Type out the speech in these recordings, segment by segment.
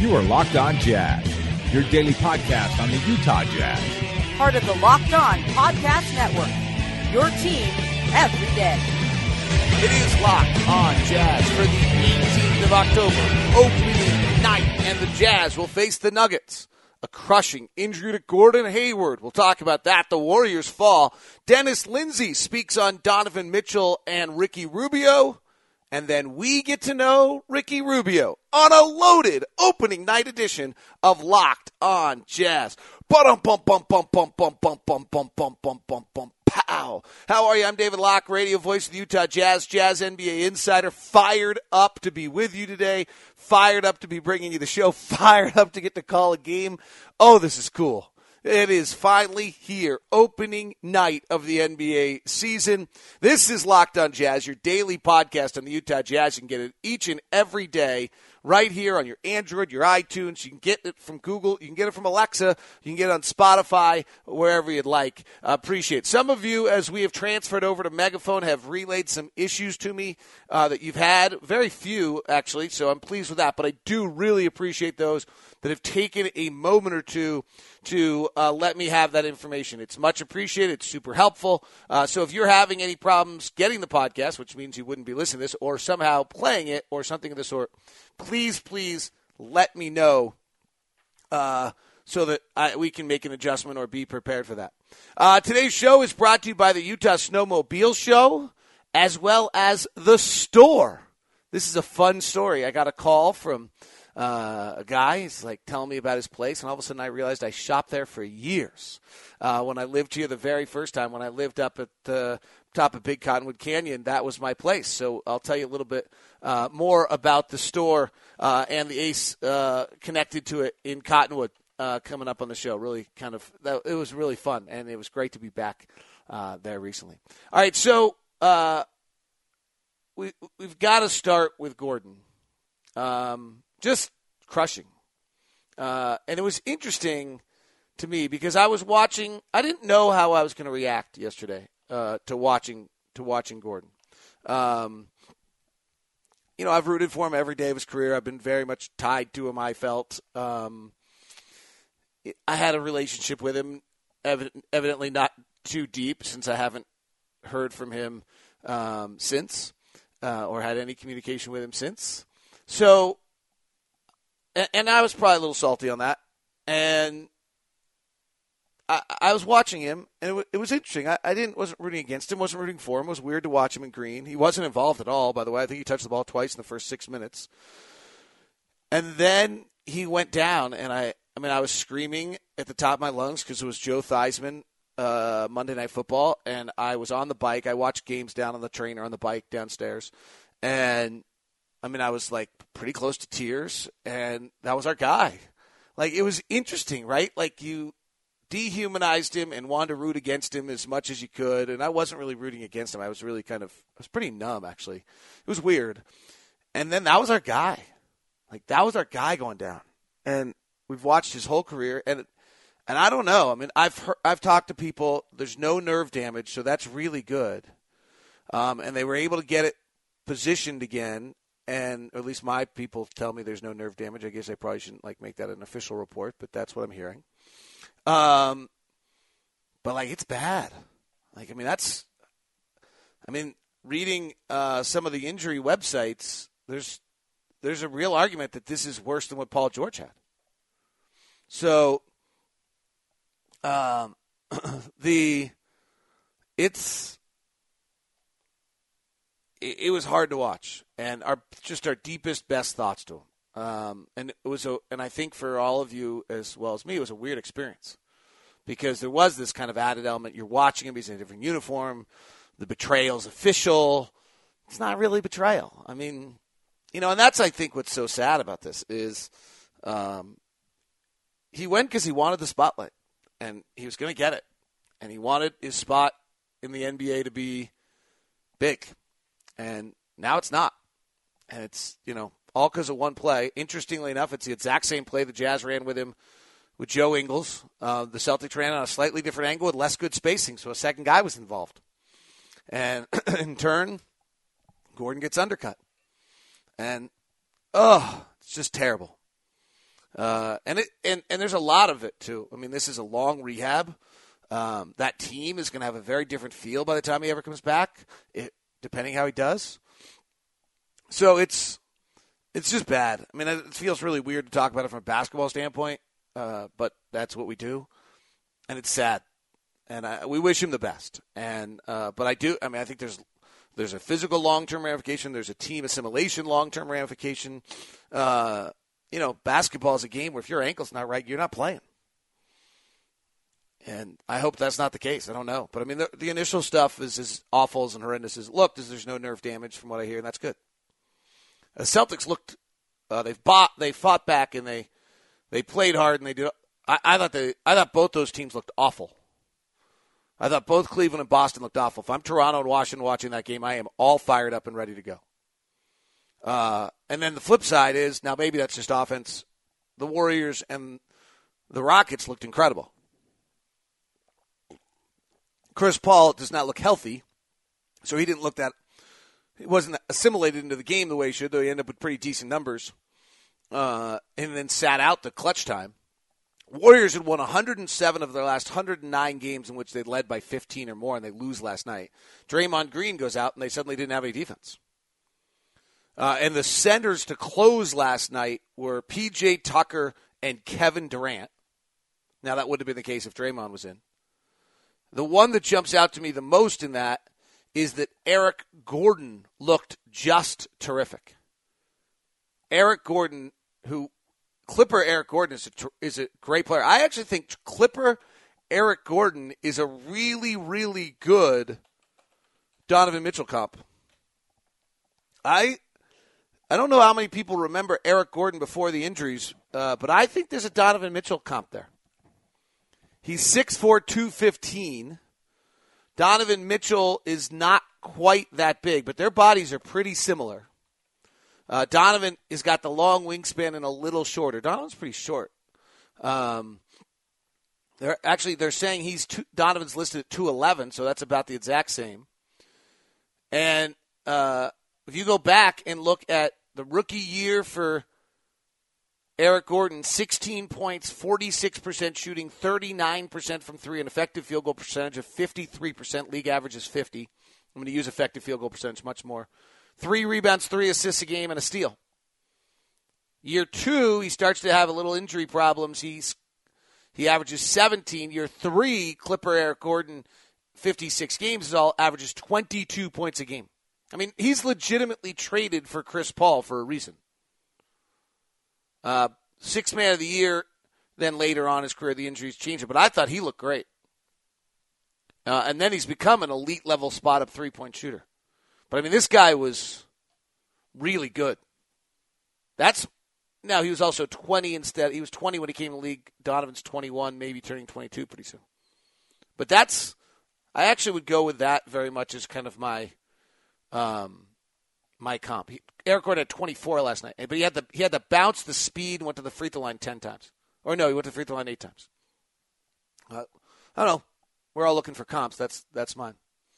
You are Locked On Jazz, your daily podcast on the Utah Jazz. Part of the Locked On Podcast Network, your team every day. It is Locked On Jazz for the 18th of October, opening night, and the Jazz will face the Nuggets. A crushing injury to Gordon Hayward. We'll talk about that. The Warriors fall. Dennis Lindsay speaks on Donovan Mitchell and Ricky Rubio. And then we get to know Ricky Rubio on a loaded opening night edition of Locked On Jazz. Pow! How are you? I'm David Locke, radio voice of the Utah Jazz, Jazz NBA insider. Fired up to be with you today. Fired up to be bringing you the show. Fired up to get to call a game. Oh, this is cool. It is finally here, opening night of the NBA season. This is Locked On Jazz, your daily podcast on the Utah Jazz. You can get it each and every day right here on your Android, your iTunes. You can get it from Google. You can get it from Alexa. You can get it on Spotify, wherever you'd like. Appreciate it. Some of you, as we have transferred over to Megaphone, have relayed some issues to me that you've had. Very few, actually, so I'm pleased with that. But I do really appreciate those that have taken a moment or two to let me have that information. It's much appreciated. It's super helpful. So if you're having any problems getting the podcast, which means you wouldn't be listening to this, or somehow playing it or something of the sort, please let me know so that we can make an adjustment or be prepared for that. Today's show is brought to you by the Utah Snowmobile Show as well as The Store. This is a fun story. I got a call from a guy. He's like telling me about his place, and all of a sudden I realized I shopped there for years. When I lived here the very first time, when I lived up at the top of Big Cottonwood Canyon, that was my place. So I'll tell you a little bit more about the store and the ace connected to it in Cottonwood coming up on the show. It was really fun, and it was great to be back there recently. All right, so we've got to start with Gordon. Just crushing. And it was interesting to me because I was watching. I didn't know how I was going to react yesterday to watching Gordon. I've rooted for him every day of his career. I've been very much tied to him, I felt. I had a relationship with him, evidently not too deep since I haven't heard from him since or had any communication with him since. So, and I was probably a little salty on that. And I was watching him, and it was interesting. I wasn't rooting against him, wasn't rooting for him. It was weird to watch him in green. He wasn't involved at all, by the way. I think he touched the ball twice in the first 6 minutes. And then he went down, and I was screaming at the top of my lungs because it was Joe Theismann, Monday Night Football, and I was on the bike. I watched games down on the train or on the bike downstairs, and I was like pretty close to tears, and that was our guy. Like, it was interesting, right? Like, you dehumanized him and wanted to root against him as much as you could, and I wasn't really rooting against him. I was really I was pretty numb, actually. It was weird. And then that was our guy. Like, that was our guy going down. And we've watched his whole career, and I don't know. I've talked to people. There's no nerve damage, so that's really good. And they were able to get it positioned again. And at least my people tell me there's no nerve damage. I guess I probably shouldn't make that an official report, but that's what I'm hearing. But it's bad. Reading some of the injury websites, there's a real argument that this is worse than what Paul George had. So, it was hard to watch, and our deepest, best thoughts to him. And I think for all of you as well as me, it was a weird experience because there was this kind of added element. You're watching him; he's in a different uniform. The betrayal's official. It's not really betrayal. And that's I think what's so sad about this is, he went because he wanted the spotlight, and he was going to get it, and he wanted his spot in the NBA to be big. And now it's not. And it's, all because of one play. Interestingly enough, it's the exact same play the Jazz ran with him with Joe Ingles. The Celtics ran on a slightly different angle with less good spacing, so a second guy was involved. And in turn, Gordon gets undercut. And, it's just terrible. And there's a lot of it, too. I mean, this is a long rehab. That team is going to have a very different feel by the time he ever comes back, depending how he does. So it's just bad. I mean, it feels really weird to talk about it from a basketball standpoint, but that's what we do, and it's sad. And we wish him the best. And but I think there's a physical long-term ramification. There's a team assimilation long-term ramification. Basketball is a game where if your ankle's not right, you're not playing. And I hope that's not the case. I don't know. But, I mean, the initial stuff is as awful as and horrendous as it looked. There's no nerve damage from what I hear, and that's good. The Celtics looked they fought back, and they played hard, and they did. I thought both those teams looked awful. I thought both Cleveland and Boston looked awful. If I'm Toronto and Washington watching that game, I am all fired up and ready to go. And then the flip side is, now maybe that's just offense. The Warriors and the Rockets looked incredible. Chris Paul does not look healthy, so he wasn't assimilated into the game the way he should, though he ended up with pretty decent numbers, and then sat out the clutch time. Warriors had won 107 of their last 109 games in which they led by 15 or more, and they lose last night. Draymond Green goes out, and they suddenly didn't have any defense. And the centers to close last night were P.J. Tucker and Kevin Durant. Now, that would have been the case if Draymond was in. The one that jumps out to me the most in that is that Eric Gordon looked just terrific. Eric Gordon, Clipper Eric Gordon is a great player. I actually think Clipper Eric Gordon is a really, really good Donovan Mitchell comp. I don't know how many people remember Eric Gordon before the injuries, but I think there's a Donovan Mitchell comp there. He's 6'4", 215. Donovan Mitchell is not quite that big, but their bodies are pretty similar. Donovan has got the long wingspan and a little shorter. Donovan's pretty short. They're saying Donovan's listed at 211, so that's about the exact same. And if you go back and look at the rookie year for Eric Gordon, 16 points, 46% shooting, 39% from three, an effective field goal percentage of 53%. League average is 50. I'm going to use effective field goal percentage much more. 3 rebounds, 3 assists a game, and a steal. Year 2, he starts to have a little injury problems. He averages 17. Year 3, Clipper Eric Gordon, 56 games, averages 22 points a game. I mean, he's legitimately traded for Chris Paul for a reason. 6th man of the year, then later on in his career, the injuries changed it. But I thought he looked great. And then he's become an elite-level spot-up three-point shooter. But, I mean, this guy was really good. Now, he was also 20 instead. He was 20 when he came in the league. Donovan's 21, maybe turning 22 pretty soon. But I actually would go with that very much as kind of my comp. Eric Gordon had 24 last night, but he had the bounce, the speed, and went to the free throw line 10 times. Or no, he went to the free throw line 8 times. I don't know. We're all looking for comps. That's mine.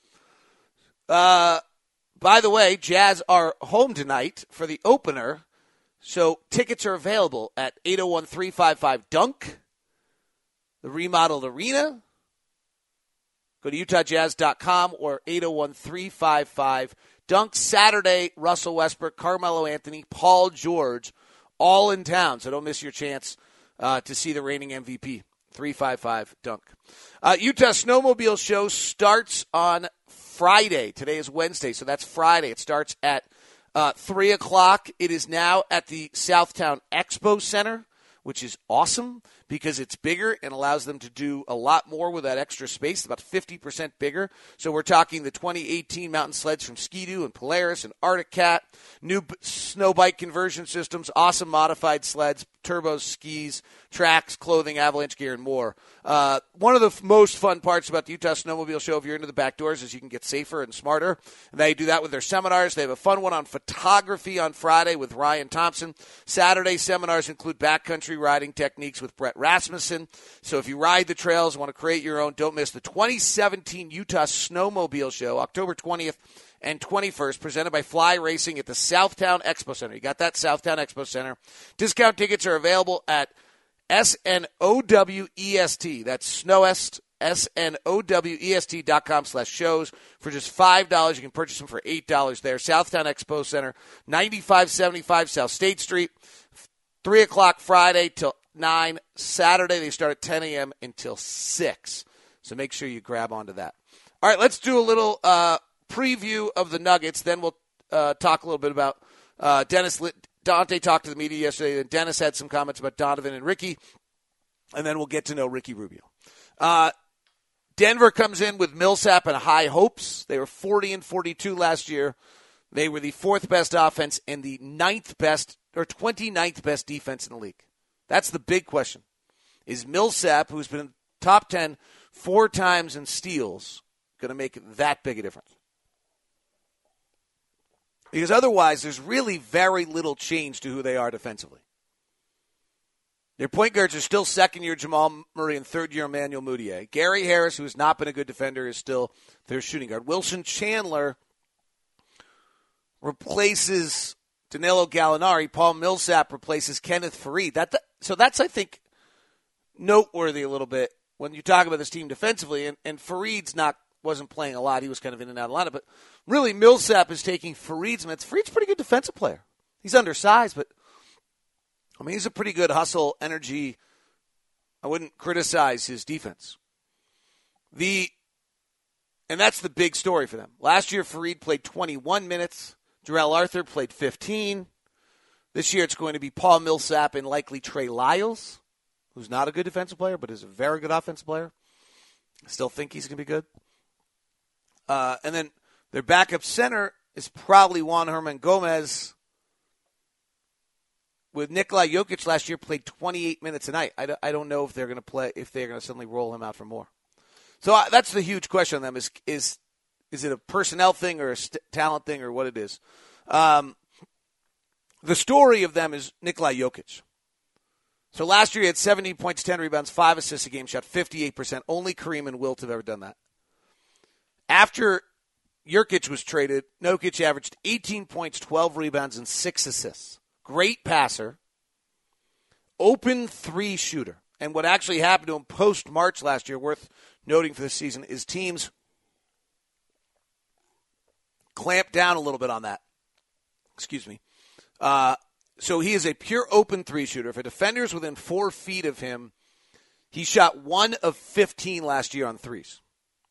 By the way, Jazz are home tonight for the opener, so tickets are available at 801-355-DUNK, the remodeled arena. Go to UtahJazz.com or 801-355-DUNK. Saturday, Russell Westbrook, Carmelo Anthony, Paul George, all in town, so don't miss your chance to see the reigning MVP. 355-DUNK. Utah Snowmobile Show starts on Friday. Today is Wednesday, so that's Friday. It starts at 3 o'clock. It is now at the Southtown Expo Center, which is awesome because it's bigger and allows them to do a lot more with that extra space, about 50% bigger. So we're talking the 2018 mountain sleds from Ski-Doo and Polaris and Arctic Cat, new snow bike conversion systems, awesome modified sleds, turbos, skis, tracks, clothing, avalanche gear, and more. One of the most fun parts about the Utah Snowmobile Show, if you're into the back doors, is you can get safer and smarter. And they do that with their seminars. They have a fun one on photography on Friday with Ryan Thompson. Saturday seminars include backcountry riding techniques with Brett Rasmussen. So if you ride the trails, want to create your own, don't miss the 2017 Utah Snowmobile Show, October 20th and 21st, presented by Fly Racing at the Southtown Expo Center. You got that, Southtown Expo Center. Discount tickets are available at SNOWEST. That's Snowest, SNOWEST.com/shows. For just $5, you can purchase them for $8 there. Southtown Expo Center, 9575 South State Street. 3 o'clock Friday till 9. Saturday, they start at 10 a.m. until 6. So make sure you grab onto that. All right, let's do a little preview of the Nuggets. Then we'll talk a little bit about Dennis. Dante talked to the media yesterday, and Dennis had some comments about Donovan and Ricky. And then we'll get to know Ricky Rubio. Denver comes in with Millsap and high hopes. They were 40-42 last year. They were the 4th best offense and the 9th best or 29th best defense in the league. That's the big question. Is Millsap, who's been in top 10 4 times in steals, going to make that big a difference? Because otherwise, there's really very little change to who they are defensively. Their point guards are still second-year Jamal Murray and third-year Emmanuel Mudiay. Gary Harris, who has not been a good defender, is still their shooting guard. Wilson Chandler replaces Danilo Gallinari. Paul Millsap replaces Kenneth Faried. So that's, I think, noteworthy a little bit when you talk about this team defensively. And Faried's wasn't playing a lot. He was kind of in and out of the lineup. But really, Millsap is taking Faried's minutes. Faried's a pretty good defensive player. He's undersized, but he's a pretty good hustle, energy. I wouldn't criticize his defense. And that's the big story for them. Last year, Faried played 21 minutes. Jarrell Arthur played 15. This year, it's going to be Paul Millsap and likely Trey Lyles, who's not a good defensive player, but is a very good offensive player. I still think he's going to be good. And then their backup center is probably Juan Herman Gomez. With Nikola Jokic last year, played 28 minutes a night. I don't know if they're going to suddenly roll him out for more. So that's the huge question on them: is it a personnel thing or a talent thing or what it is? The story of them is Nikola Jokic. So last year he had 17 points, 10 rebounds, 5 assists a game, shot 58%. Only Kareem and Wilt have ever done that. After Jokic was traded, Jokic averaged 18 points, 12 rebounds, and 6 assists. Great passer, open 3 shooter. And what actually happened to him post-March last year, worth noting for this season, is teams clamped down a little bit on that. Excuse me. So he is a pure open 3 shooter. If a defender is within 4 feet of him, he shot 1 of 15 last year on threes.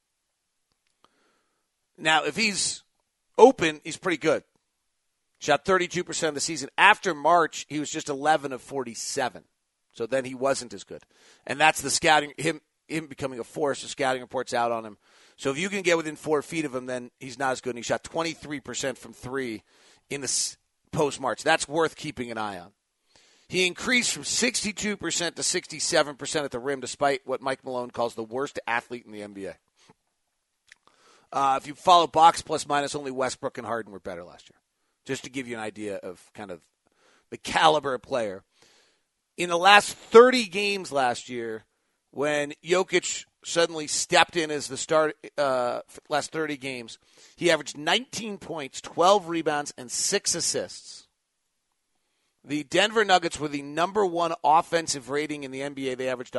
Now, if he's open, he's pretty good. Shot 32% of the season. After March, he was just 11 of 47. So then he wasn't as good. And that's the scouting, him becoming a force. The scouting reports out on him. So if you can get within 4 feet of him, then he's not as good. And he shot 23% from 3 in the post-March. That's worth keeping an eye on. He increased from 62% to 67% at the rim, despite what Mike Malone calls the worst athlete in the NBA. If you follow box plus minus, only Westbrook and Harden were better last year. Just to give you an idea of kind of the caliber of player. In the last 30 games last year, when Jokic suddenly stepped in as the start last 30 games, he averaged 19 points, 12 rebounds, and 6 assists. The Denver Nuggets were the number 1 offensive rating in the NBA. They averaged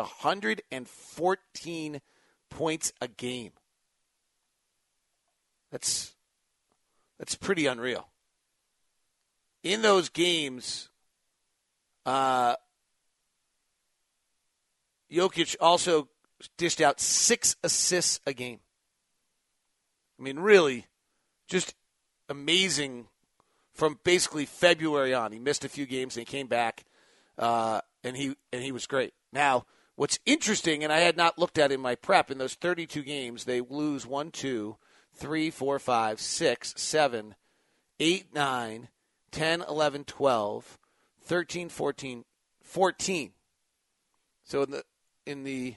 114 points a game. That's pretty unreal. In those games, Jokic also dished out 6 assists a game. I mean, really, just amazing from basically February on. He missed a few games and he came back, and he was great. Now, what's interesting, and I had not looked at in my prep, in those 32 games, they lose 1, 2, 3, 4, 5, 6, 7, 8, 9, 10, 11, 12, 13, 14, 14. So they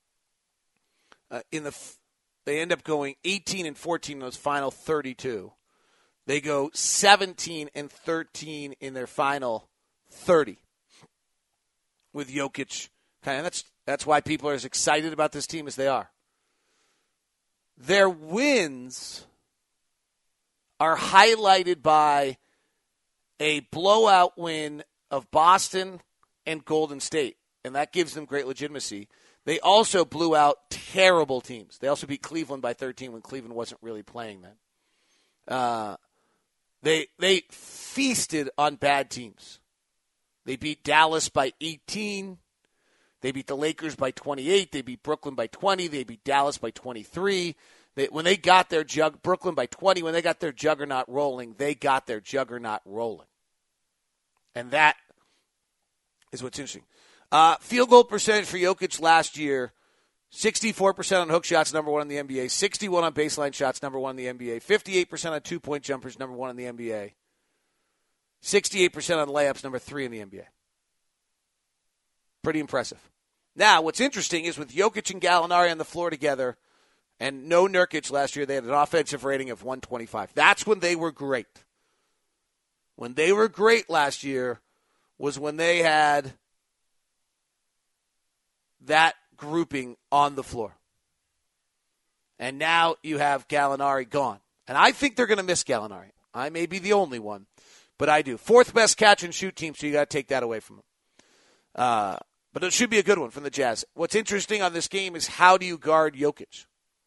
end up going 18 and 14 in those final 32. They go 17 and 13 in their final 30, with Jokic Okay, and that's why people are as excited about this team as they are. Their wins are highlighted by a blowout win of Boston and Golden State, and that gives them great legitimacy. They also blew out terrible teams. They also beat Cleveland by 13 when Cleveland wasn't really playing then. They feasted on bad teams. They beat Dallas by 18. They beat the Lakers by 28. They beat Brooklyn by 20. They beat Dallas by 23. When they got their Brooklyn by 20, when they got their juggernaut rolling, they got their juggernaut rolling. And that is what's interesting. Field goal percentage for Jokic last year, 64% on hook shots, number one in the NBA. 61 on baseline shots, number one in the NBA. 58% on two-point jumpers, number one in the NBA. 68% on layups, number three in the NBA. Pretty impressive. Now, what's interesting is with Jokic and Gallinari on the floor together and no Nurkic last year, they had an offensive rating of 125. That's when they were great. When they were great last year was when they had that grouping on the floor. And now you have Gallinari gone. And I think they're going to miss Gallinari. I may be the only one, but I do. Fourth best catch and shoot team, so you got to take that away from them. But it should be a good one from the Jazz. What's interesting on this game is how do you guard Jokic?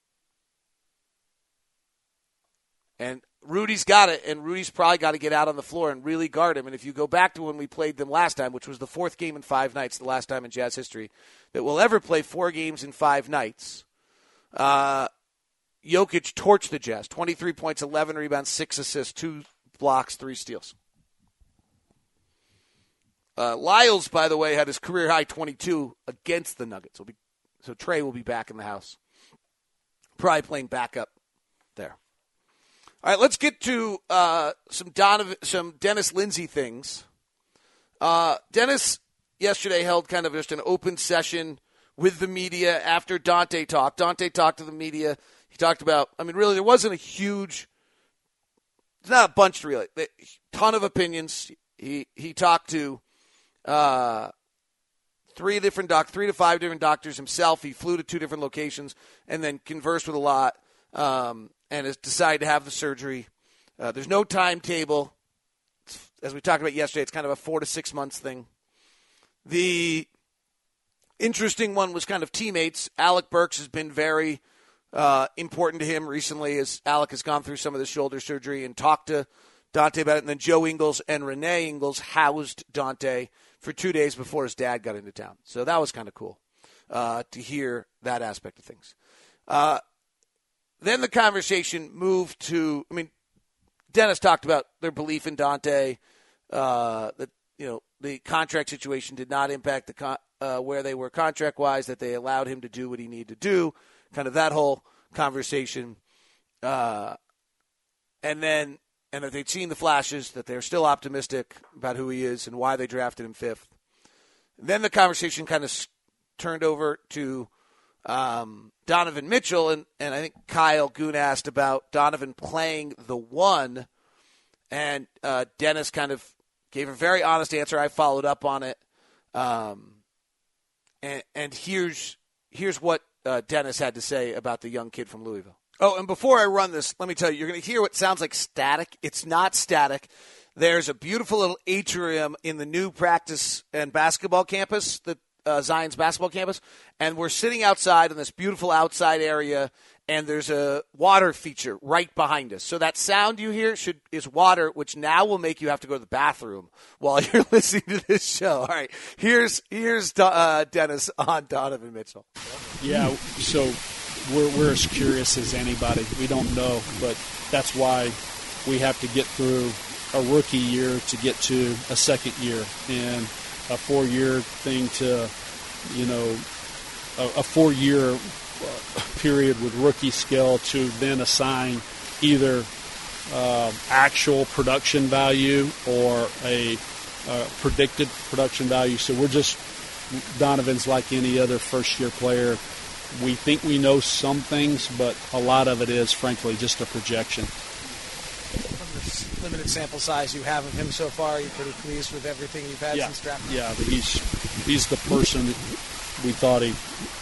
And Rudy's got it, and Rudy's probably got to get out on the floor and really guard him. And if you go back to when we played them last time, which was the fourth game in 5 nights, the last time in Jazz history that we'll ever play 4 games in 5 nights, Jokic torched the Jazz. 23 points, 11 rebounds, 6 assists, 2 blocks, 3 steals. Lyles, by the way, had his career-high 22 against the Nuggets. So Trey will be back in the house. Probably playing backup there. All right, let's get to some Dennis Lindsey things. Dennis yesterday held kind of just an open session with the media after Dante talked. Dante talked to the media. He talked about, really, there wasn't a huge, it's not a bunch really, a ton of opinions. He talked to 3 to 5 different doctors himself. He flew to 2 different locations and then conversed with a lot. And has decided to have the surgery. There's no timetable. As we talked about yesterday, it's kind of a 4 to 6 months thing. The interesting one was kind of teammates. Alec Burks has been very important to him recently as Alec has gone through some of the shoulder surgery and talked to Dante about it. And then Joe Ingles and Renee Ingles housed Dante for 2 days before his dad got into town. So that was kind of cool to hear that aspect of things. Then the conversation moved to, Dennis talked about their belief in Dante, that, the contract situation did not impact where they were contract-wise, that they allowed him to do what he needed to do, kind of that whole conversation. And that they'd seen the flashes, that they're still optimistic about who he is and why they drafted him 5th. Then the conversation kind of turned over to Donovan Mitchell, and I think Kyle Goon asked about Donovan playing the 1, and Dennis kind of gave a very honest answer. I followed up on it, and here's what Dennis had to say about the young kid from Louisville. Oh, and before I run this, let me tell you, you're going to hear what sounds like static. It's not static. There's a beautiful little atrium in the new practice and basketball campus, Zion's basketball campus, and we're sitting outside in this beautiful outside area, and there's a water feature right behind us. So that sound you hear is water, which now will make you have to go to the bathroom while you're listening to this show. All right, here's Dennis on Donovan Mitchell. Yeah, so we're as curious as anybody. We don't know, but that's why we have to get through a rookie year to get to a second year, and a 4-year thing to, a 4-year period with rookie skill to then assign either actual production value or a predicted production value. So Donovan's like any other first-year player. We think we know some things, but a lot of it is, frankly, just a projection. Limited sample size you have of him so far, you're pretty pleased with everything you've had since draft? Yeah, he's the person we thought he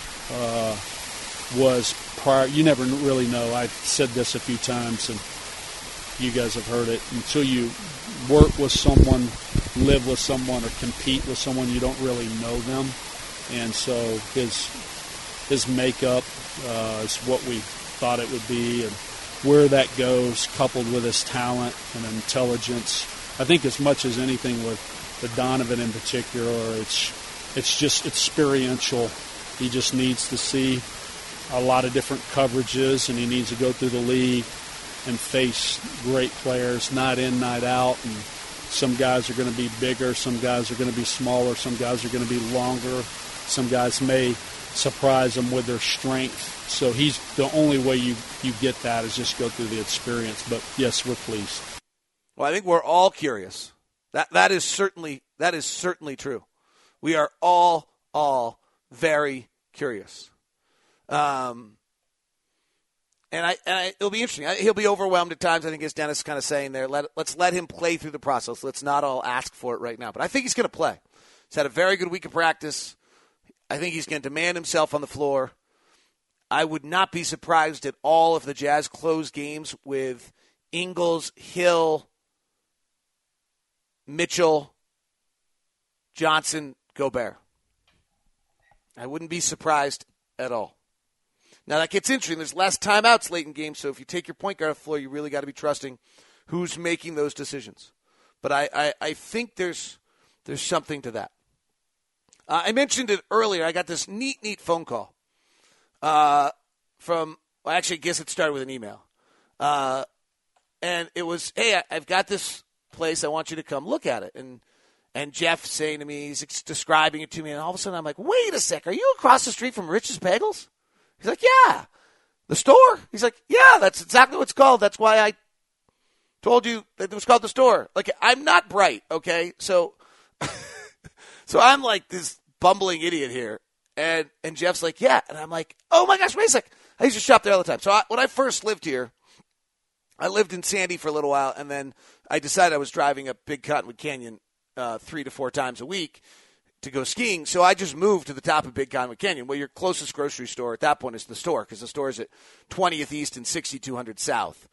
was prior. You never really know. I've said this a few times, and you guys have heard it. Until you work with someone, live with someone, or compete with someone, you don't really know them. And so his makeup is what we thought it would be, and where that goes, coupled with his talent and intelligence. I think as much as anything with Donovan in particular, it's just experiential. He just needs to see a lot of different coverages, and he needs to go through the league and face great players night in, night out. And some guys are going to be bigger, some guys are going to be smaller, some guys are going to be longer, some guys may surprise him with their strength. So he's the only way you get that is just go through the experience. But yes, we're pleased. Well, I think we're all curious. That is certainly true. We are all very curious. And it'll be interesting. He'll be overwhelmed at times, I think, as Dennis is kind of saying there. Let's let him play through the process. Let's not all ask for it right now. But I think he's going to play. He's had a very good week of practice. I think he's going to demand himself on the floor. I would not be surprised at all if the Jazz close games with Ingles, Hill, Mitchell, Johnson, Gobert. I wouldn't be surprised at all. Now, that gets interesting. There's less timeouts late in games, so if you take your point guard off the floor, you really got to be trusting who's making those decisions. But I think there's something to that. I mentioned it earlier. I got this neat phone call from, well, actually, I guess it started with an email. And it was, hey, I've got this place. I want you to come look at it. And Jeff saying to me, he's describing it to me, and all of a sudden I'm like, wait a sec, are you across the street from Rich's Bagels? He's like, yeah. The store? He's like, yeah, that's exactly what it's called. That's why I told you that it was called the store. Like, I'm not bright, okay? So I'm like this bumbling idiot here. And Jeff's like, yeah. And I'm like, oh my gosh, wait a sec. I used to shop there all the time. So when I first lived here, I lived in Sandy for a little while, and then I decided I was driving up Big Cottonwood Canyon 3 to 4 times a week to go skiing. So I just moved to the top of Big Cottonwood Canyon, where your closest grocery store at that point is the store, because the store is at 20th East and 6200 South.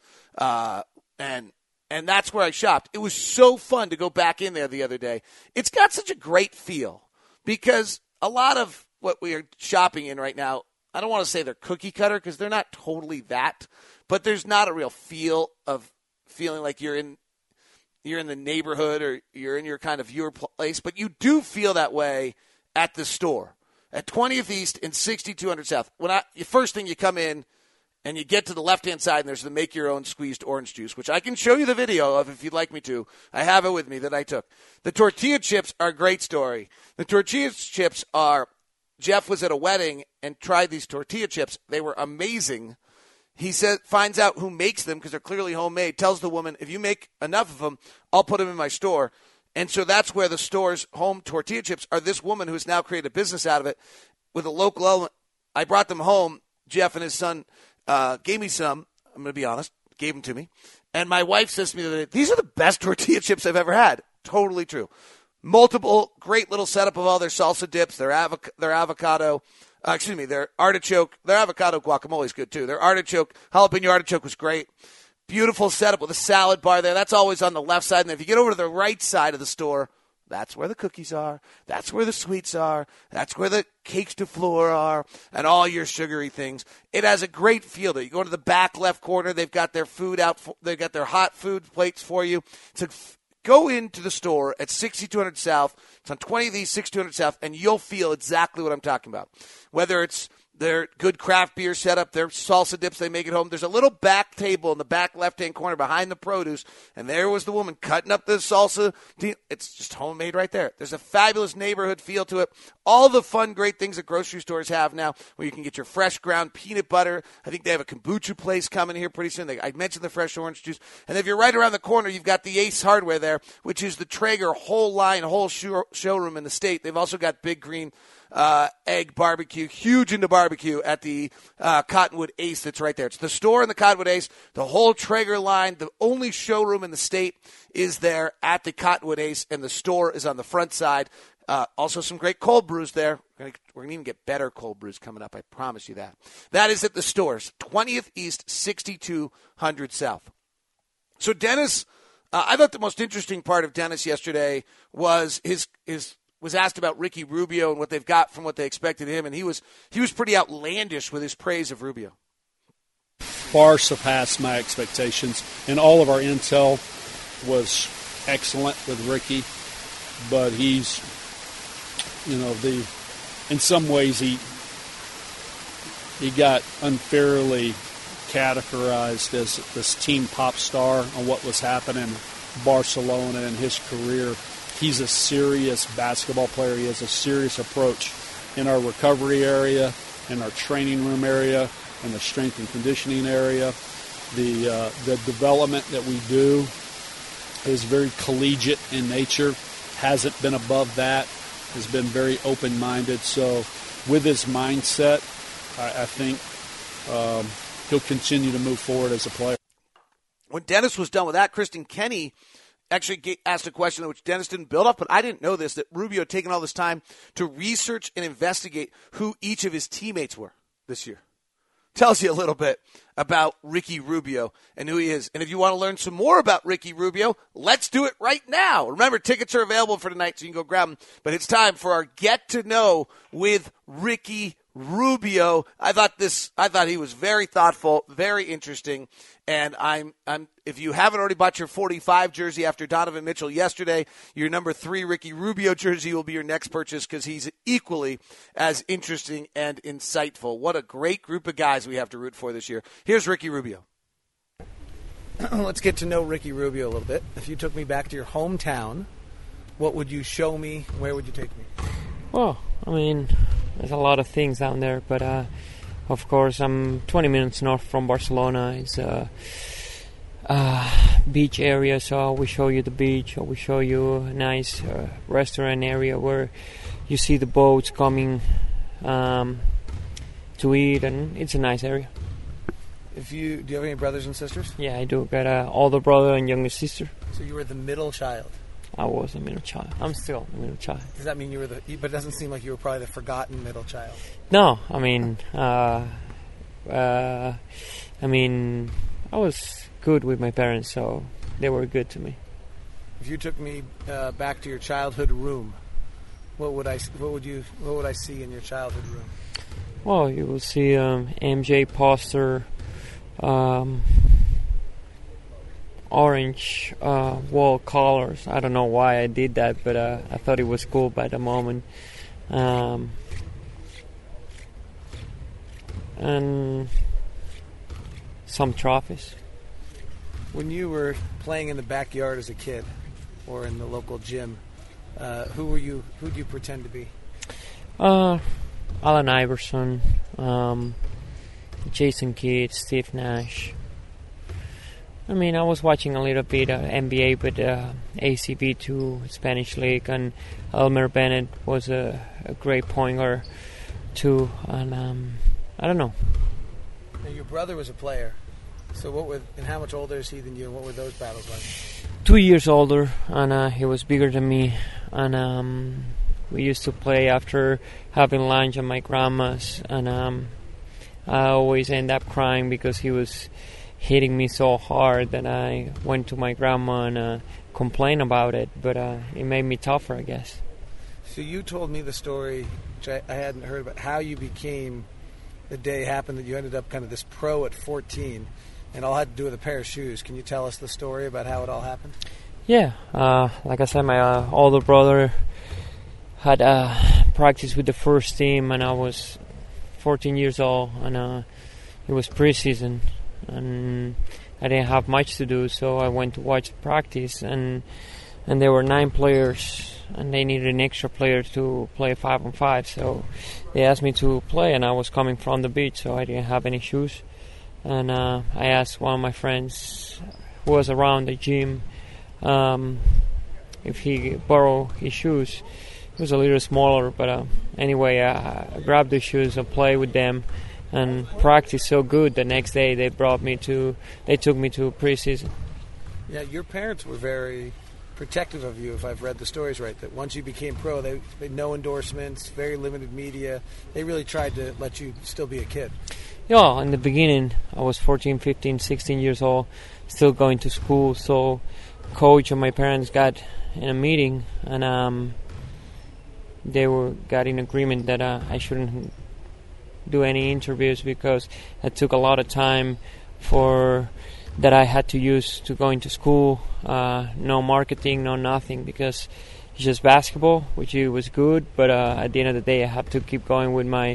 And that's where I shopped. It was so fun to go back in there the other day. It's got such a great feel, because a lot of what we are shopping in right now, I don't want to say they're cookie cutter, because they're not totally that, but there's not a real feel of feeling like you're in the neighborhood or you're in your kind of your place, but you do feel that way at the store at 20th East and 6200 South. The first thing you come in and you get to the left-hand side, and there's the make your own squeezed orange juice, which I can show you the video of if you'd like me to. I have it with me that I took. The tortilla chips are a great story. The tortilla chips are, Jeff was at a wedding and tried these tortilla chips. They were amazing. He finds out who makes them, because they're clearly homemade, tells the woman, if you make enough of them, I'll put them in my store. And so that's where the store's home tortilla chips are. This woman who's now created a business out of it with a local element. I brought them home. Jeff and his son gave me some. I'm going to be honest, gave them to me. And my wife says to me, these are the best tortilla chips I've ever had. Totally true. Multiple, great little setup of all their salsa dips, their avocado. Their artichoke, their avocado guacamole is good too. Their jalapeno artichoke was great. Beautiful setup with a salad bar there. That's always on the left side. And if you get over to the right side of the store, that's where the cookies are. That's where the sweets are. That's where the cakes de fleur are and all your sugary things. It has a great feel there. You go to the back left corner. They've got their food out. They've got their hot food plates for you. Go into the store at 6200 South. It's on 20th East, 6200 South, and you'll feel exactly what I'm talking about. Whether it's their good craft beer setup, their salsa dips they make at home. There's a little back table in the back left-hand corner behind the produce, and there was the woman cutting up the salsa. It's just homemade right there. There's a fabulous neighborhood feel to it. All the fun, great things that grocery stores have now, where you can get your fresh ground peanut butter. I think they have a kombucha place coming here pretty soon. I mentioned the fresh orange juice. And if you're right around the corner, you've got the Ace Hardware there, which is the Traeger whole showroom in the state. They've also got Big Green egg barbecue, huge into barbecue at the Cottonwood Ace that's right there. It's the store in the Cottonwood Ace, the whole Traeger line. The only showroom in the state is there at the Cottonwood Ace, and the store is on the front side. Also some great cold brews there. We're going to even get better cold brews coming up, I promise you that. That is at the stores, 20th East, 6200 South. So Dennis, I thought the most interesting part of Dennis yesterday was was asked about Ricky Rubio and what they've got from what they expected of him, and he was pretty outlandish with his praise of Rubio. Far surpassed my expectations, and all of our intel was excellent with Ricky, but he's, in some ways he got unfairly categorized as this team pop star on what was happening in Barcelona in his career. He's a serious basketball player. He has a serious approach in our recovery area, in our training room area, in the strength and conditioning area. The development that we do is very collegiate in nature, hasn't been above that, has been very open-minded. So with his mindset, I think he'll continue to move forward as a player. When Dennis was done with that, Kristen Kenny actually asked a question which Dennis didn't build up, but I didn't know this, that Rubio had taken all this time to research and investigate who each of his teammates were this year. Tells you a little bit about Ricky Rubio and who he is. And if you want to learn some more about Ricky Rubio, let's do it right now. Remember, tickets are available for tonight, so you can go grab them. But it's time for our Get to Know with Ricky Rubio. I thought he was very thoughtful, very interesting, and I'm if you haven't already bought your 45 jersey after Donovan Mitchell yesterday, your number 3 Ricky Rubio jersey will be your next purchase because he's equally as interesting and insightful. What a great group of guys we have to root for this year. Here's Ricky Rubio. Let's get to know Ricky Rubio a little bit. If you took me back to your hometown, what would you show me? Where would you take me? Well, I mean, there's a lot of things down there, but of course I'm 20 minutes north from Barcelona. It's a beach area, so I will show you the beach. I will show you a nice restaurant area where you see the boats coming to eat, and it's a nice area. Do you have any brothers and sisters? Yeah, I do. Got an older brother and younger sister. So you were the middle child? I was a middle child. I'm still a middle child. Does that mean but it doesn't seem like you were probably the forgotten middle child? No, I mean, I was good with my parents, so they were good to me. If you took me back to your childhood room, what would I see in your childhood room? Well, you will see MJ poster, orange wall colors. I don't know why I did that, but I thought it was cool by the moment. And some trophies. When you were playing in the backyard as a kid, or in the local gym, who'd you pretend to be? Allen Iverson, Jason Kidd, Steve Nash. I mean, I was watching a little bit of NBA, but ACB2, Spanish League, and Elmer Bennett was a great point guard too. And I don't know. Now, your brother was a player. So and how much older is he than you, and what were those battles like? 2 years older, and he was bigger than me. And we used to play after having lunch at my grandma's, and I always end up crying because he was hitting me so hard that I went to my grandma and complained about it, but it made me tougher, I guess. So you told me the story, which I hadn't heard, about how you became, the day happened that you ended up kind of this pro at 14, and all had to do with a pair of shoes. Can you tell us the story about how it all happened? Yeah, like I said, my older brother had practice with the first team, and I was 14 years old, and it was preseason, and I didn't have much to do, so I went to watch practice, and there were 9 players, and they needed an extra player to play 5-on-5, so they asked me to play, and I was coming from the beach, so I didn't have any shoes, and I asked one of my friends who was around the gym if he borrowed his shoes. He was a little smaller, but anyway, I grabbed the shoes and played with them, and practiced so good. The next day, they took me to preseason. Yeah, your parents were very protective of you, if I've read the stories right, that once you became pro, they no endorsements, very limited media. They really tried to let you still be a kid. Yeah, in the beginning, I was 14, 15, 16 years old, still going to school. So coach and my parents got in a meeting, and they got in agreement that I shouldn't do any interviews because it took a lot of time that I had to use to go into school. No marketing, no nothing, because it's just basketball, which was good. But at the end of the day, I have to keep going with my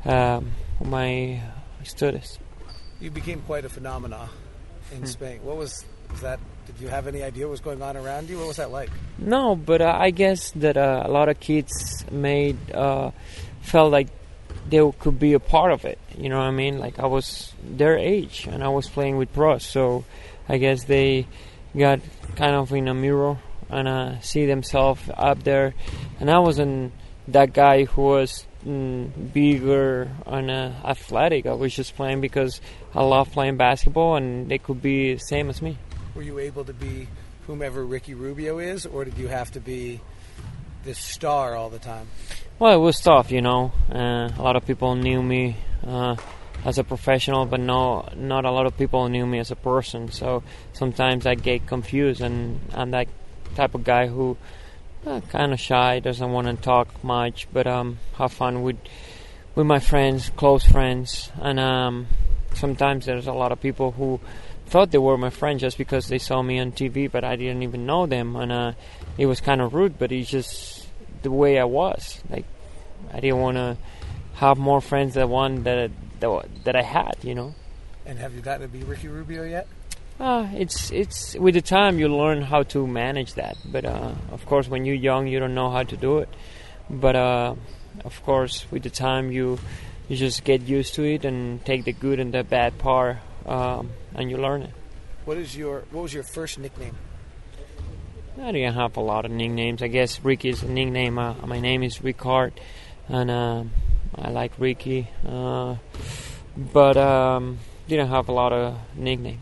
studies. You became quite a phenomenon in Spain. What was that? Did you have any idea what was going on around you? What was that like? No, but I guess that a lot of kids felt like they could be a part of it. You know what I mean? Like I was their age and I was playing with pros, so I guess they got kind of in a mirror and see themselves up there. And I wasn't that guy who was bigger and athletic. I was just playing because I love playing basketball, and they could be the same as me. Were you able to be whomever Ricky Rubio is, or did you have to be this star all the time? Well, it was tough, you know. A lot of people knew me as a professional, but not a lot of people knew me as a person. So sometimes I get confused, and I'm that type of guy who kind of shy, doesn't want to talk much, but have fun with my friends, close friends. And sometimes there's a lot of people who thought they were my friend just because they saw me on TV, but I didn't even know them. And it was kind of rude, but it's just the way I was. Like I didn't want to have more friends than one that I had, you know. And have you gotten to be Ricky Rubio yet? It's with the time you learn how to manage that. But of course, when you're young, you don't know how to do it. But of course, with the time, you just get used to it and take the good and the bad part, and you learn it. What was your first nickname? I didn't have a lot of nicknames. I guess Ricky is a nickname. My name is Ricard, and I like Ricky. But didn't have a lot of nicknames.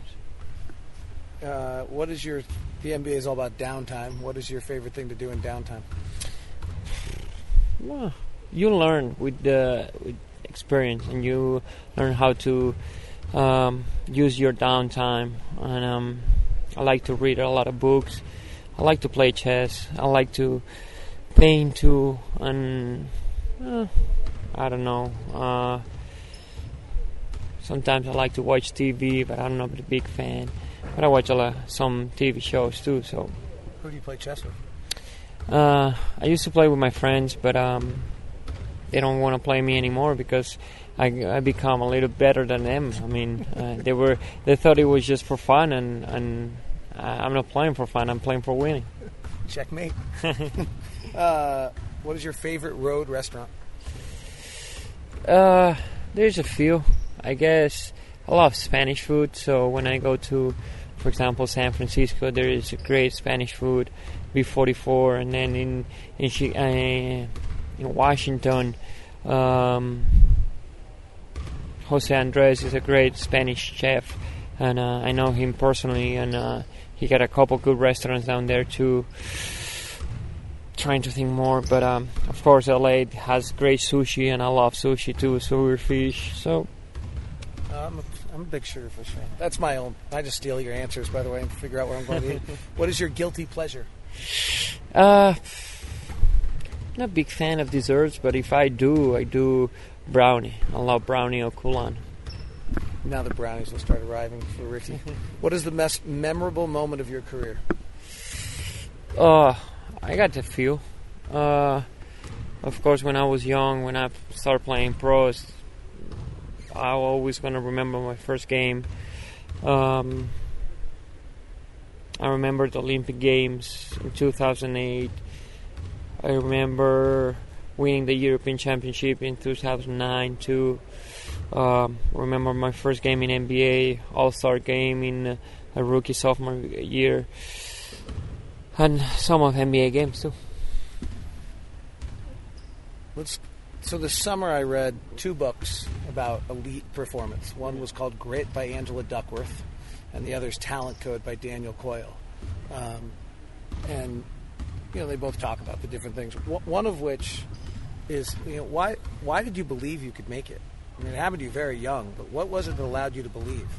The NBA is all about downtime. What is your favorite thing to do in downtime? Well, you learn with experience, and you learn how to use your downtime. And I like to read a lot of books. I like to play chess. I like to paint too, and I don't know. Sometimes I like to watch TV, but I'm not a big fan. But I watch some TV shows too. So, who do you play chess with? I used to play with my friends, but they don't want to play me anymore because I become a little better than them. I mean, they thought it was just for fun, and I'm not playing for fun. I'm playing for winning. Checkmate. What is your favorite road restaurant? There's a few. I guess I love Spanish food, so when I go to, for example, San Francisco, there is great Spanish food, B44, and then in Washington, Jose Andres is a great Spanish chef, and I know him personally, and he got a couple good restaurants down there too. Trying to think more, but of course LA has great sushi, and I love sushi too, sugarfish. So I'm a big sugarfish fan. That's my own. I just steal your answers, by the way, and figure out where I'm going to eat. What is your guilty pleasure? Not a big fan of desserts, but if I do brownie. I love brownie au coulant. Now the brownies will start arriving for Ricky. What is the most memorable moment of your career? I got a few. Of course, when I was young, when I started playing pros, I'm always going to remember my first game. I remember the Olympic Games in 2008. I remember winning the European Championship in 2009 too. Remember my first game in NBA, All-Star game in a rookie sophomore year, and some of NBA games too. So this summer I read 2 books about elite performance. One was called Grit by Angela Duckworth, and the other is Talent Code by Daniel Coyle. and they both talk about the different things. One of which is why did you believe you could make it? I mean, it happened to you very young, but what was it that allowed you to believe?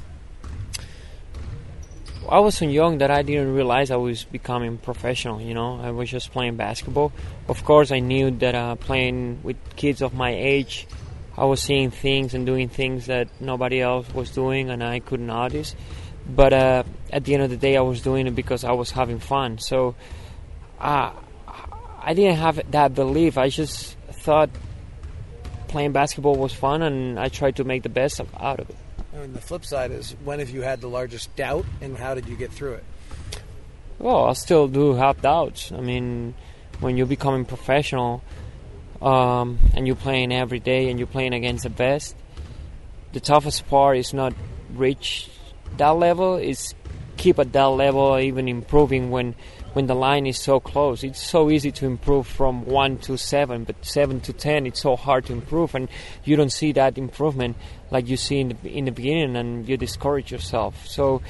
I was so young that I didn't realize I was becoming professional, I was just playing basketball. Of course, I knew that playing with kids of my age, I was seeing things and doing things that nobody else was doing and I couldn't notice. But at the end of the day, I was doing it because I was having fun. So I didn't have that belief. I just thought playing basketball was fun, and I tried to make the best out of it. I mean, the flip side is, when have you had the largest doubt, and how did you get through it? Well, I still do have doubts. I mean, when you're becoming professional and you're playing every day and you're playing against the best, the toughest part is not reach that level, it's keep at that level, even improving when the line is so close. It's so easy to improve from 1 to 7, but 7 to 10, it's so hard to improve, and you don't see that improvement like you see in the beginning, and you discourage yourself. So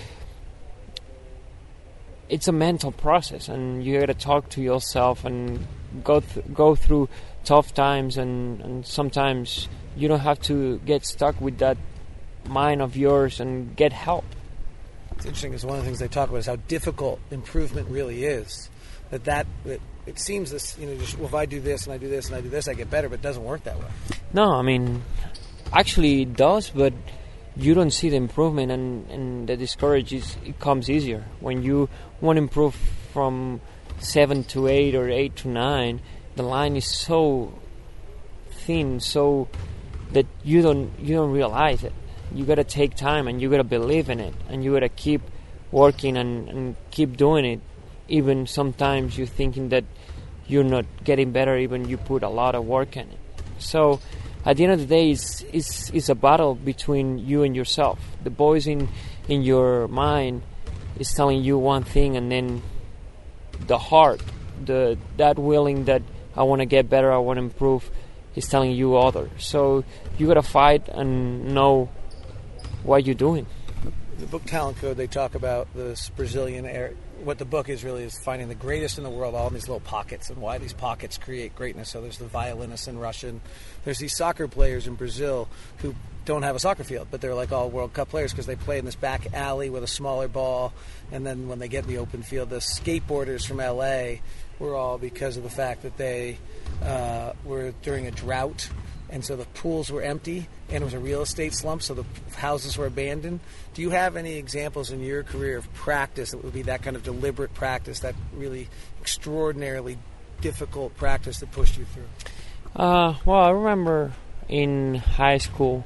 it's a mental process, and you got to talk to yourself and go through tough times, and sometimes you don't have to get stuck with that mind of yours and get help. It's interesting because one of the things they talk about is how difficult improvement really is. That it seems this, just, if I do this and I do this and I do this, I get better, but it doesn't work that way. No, I mean, actually it does, but you don't see the improvement, and the discourage it comes easier. When you want to improve from 7 to 8 or 8 to 9, the line is so thin, so that you don't realize it. You got to take time, and you got to believe in it, and you got to keep working and keep doing it. Even sometimes you're thinking that you're not getting better, even you put a lot of work in it. So at the end of the day, it's a battle between you and yourself. The voice in your mind is telling you one thing, and then the heart, that willing that I want to get better, I want to improve, is telling you other. So you got to fight and know what you're doing. The book Talent Code, they talk about this Brazilian era. What the book is really is finding the greatest in the world, all in these little pockets, and why these pockets create greatness. So there's the violinists in Russia. There's these soccer players in Brazil who don't have a soccer field, but they're like all World Cup players because they play in this back alley with a smaller ball, and then when they get in the open field, the skateboarders from LA were all because of the fact that they were during a drought, and so the pools were empty, and it was a real estate slump, so the houses were abandoned. Do you have any examples in your career of practice that would be that kind of deliberate practice, that really extraordinarily difficult practice that pushed you through? Well, I remember in high school,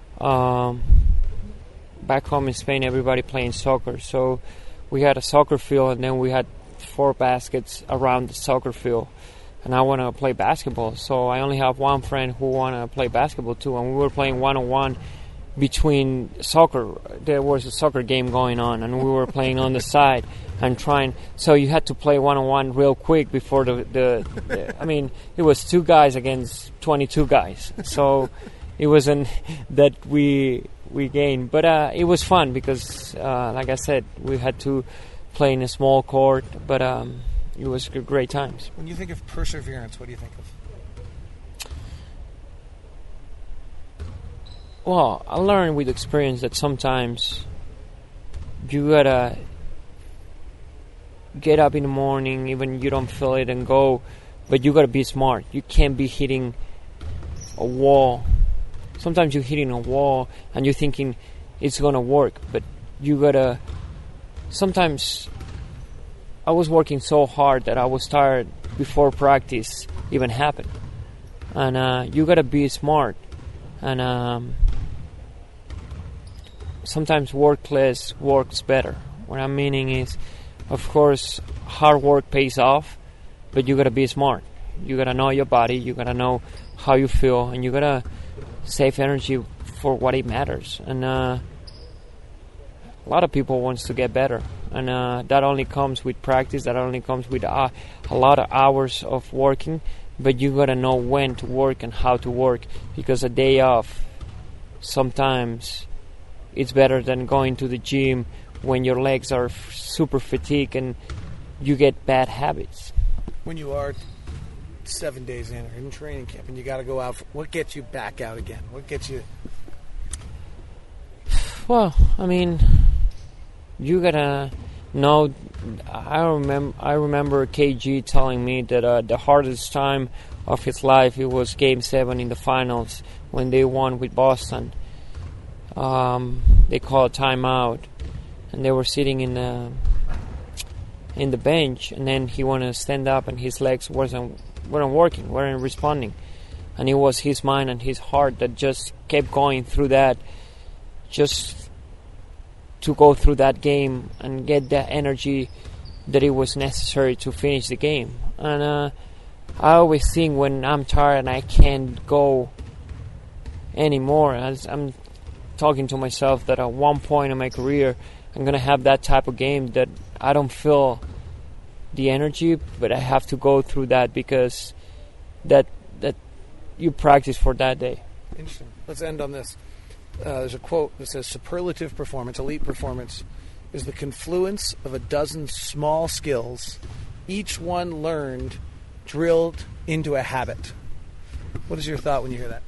back home in Spain, everybody playing soccer. So we had a soccer field, and then we had 4 baskets around the soccer field. And I want to play basketball, so I only have one friend who want to play basketball too. And we were playing one-on-one between soccer. There was a soccer game going on, and we were playing on the side and trying. So you had to play one-on-one real quick before the I mean, it was 2 guys against 22 guys. So it wasn't that we gained, but it was fun because, like I said, we had to play in a small court, but. It was great times. When you think of perseverance, what do you think of? Well, I learned with experience that sometimes you gotta get up in the morning, even you don't feel it, and go, but you gotta be smart. You can't be hitting a wall. Sometimes you're hitting a wall and you're thinking it's gonna work, but you gotta. Sometimes I was working so hard that I was tired before practice even happened. And you gotta be smart. And sometimes work less works better. What I'm meaning is, of course, hard work pays off, but you gotta be smart. You gotta know your body, you gotta know how you feel, and you gotta save energy for what it matters. And a lot of people wants to get better. And that only comes with practice, that only comes with a lot of hours of working, but you gotta know when to work and how to work, because a day off, sometimes it's better than going to the gym when your legs are super fatigued and you get bad habits. When you are 7 days in or in training camp and you got to go out, what gets you back out again? What gets you? Well, I mean, you gotta know. I remember KG telling me that the hardest time of his life, it was Game 7 in the finals when they won with Boston. They called a timeout, and they were sitting in the bench, and then he wanted to stand up, and his legs weren't working, weren't responding, and it was his mind and his heart that just kept going through that, just to go through that game and get the energy that it was necessary to finish the game. And I always think when I'm tired and I can't go anymore, as I'm talking to myself that at one point in my career I'm going to have that type of game that I don't feel the energy, but I have to go through that because that you practice for that day. Interesting. Let's end on this. There's a quote that says, "Superlative performance, elite performance, is the confluence of a dozen small skills, each one learned, drilled into a habit." What is your thought when you hear that?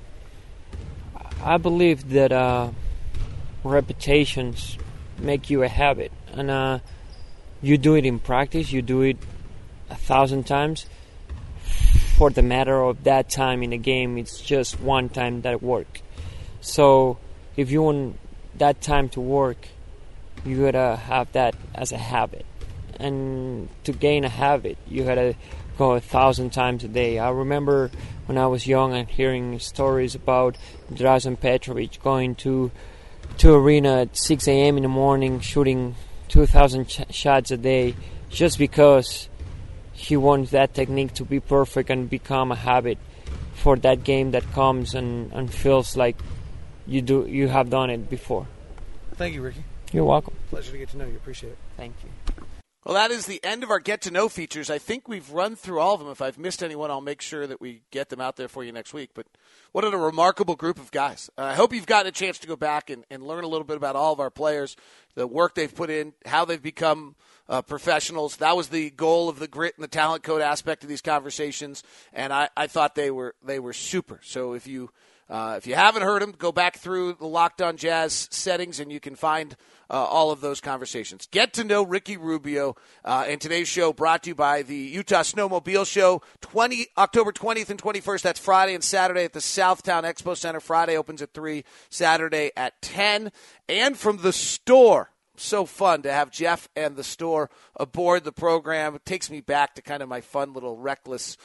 I believe that repetitions make you a habit, and you do it in practice, you do it 1,000 times. For the matter of that time in a game, it's just one time that works. So if you want that time to work, you gotta have that as a habit. And to gain a habit, you gotta go 1,000 times a day. I remember when I was young and hearing stories about Drazen Petrovic going to arena at 6 a.m. in the morning, shooting 2,000 shots a day, just because he wants that technique to be perfect and become a habit for that game that comes and feels like you have done it before. Thank you, Ricky. You're welcome. Pleasure to get to know you. Appreciate it. Thank you. Well, that is the end of our Get to Know features. I think we've run through all of them. If I've missed anyone, I'll make sure that we get them out there for you next week. But what a remarkable group of guys. I hope you've gotten a chance to go back and learn a little bit about all of our players, the work they've put in, how they've become professionals. That was the goal of the grit and the talent code aspect of these conversations, and I thought they were super. So if you haven't heard them, go back through the Locked On Jazz settings, and you can find all of those conversations. Get to know Ricky Rubio. And today's show brought to you by the Utah Snowmobile Show, October 20th and 21st. That's Friday and Saturday at the Southtown Expo Center. Friday opens at 3, Saturday at 10. And from the store. So fun to have Jeff and the store aboard the program. It takes me back to kind of my fun little reckless.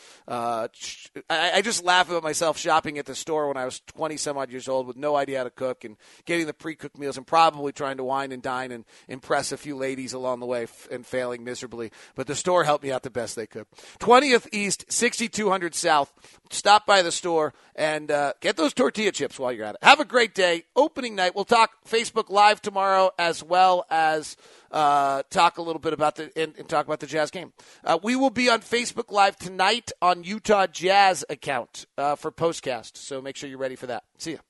I just laugh at myself shopping at the store when I was 20-some-odd years old with no idea how to cook and getting the pre-cooked meals and probably trying to wine and dine and impress a few ladies along the way and failing miserably. But the store helped me out the best they could. 20th East, 6200 South. Stop by the store and get those tortilla chips while you're at it. Have a great day. Opening night. We'll talk Facebook Live tomorrow as well as talk a little bit about and talk about the Jazz game. We will be on Facebook Live tonight on Utah Jazz account for Postcast, so make sure you're ready for that. See ya.